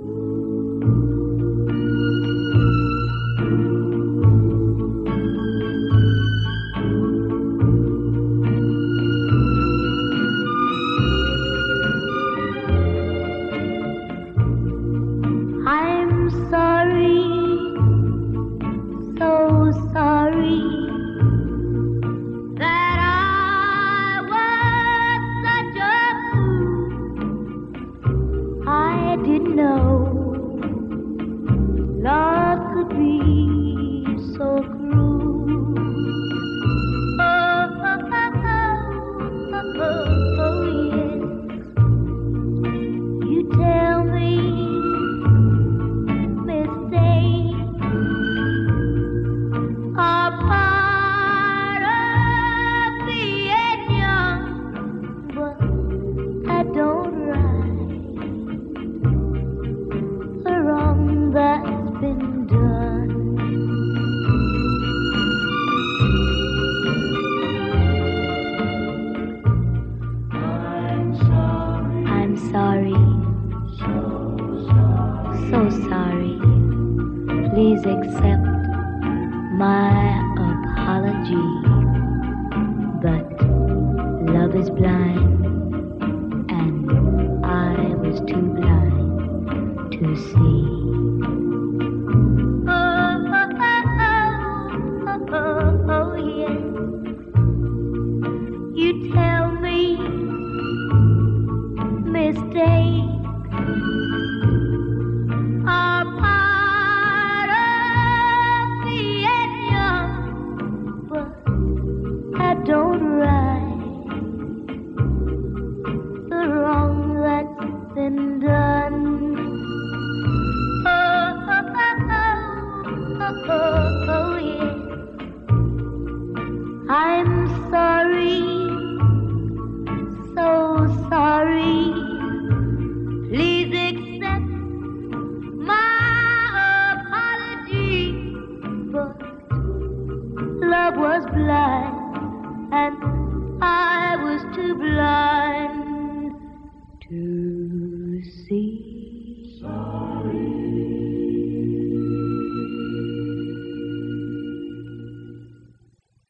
I'm sorry, so sorry that I was such a fool. I didn't know love could be so cruel. Oh, oh, oh, oh, oh, yes. You tell me mistakes are part of being young, but that don't right the wrong that's been done. I'm sorry, so sorry. Please accept my apology. But love is blind, and I was too blind to see. Oh, oh, oh, oh, oh, yeah. You tell me mistakes are part of being young, but I don't right the wrong that's been done. Oh, oh, oh, oh, oh, oh, yeah. I'm sorry, so sorry. Please accept my apology, but love was blind, and I was too blind to see.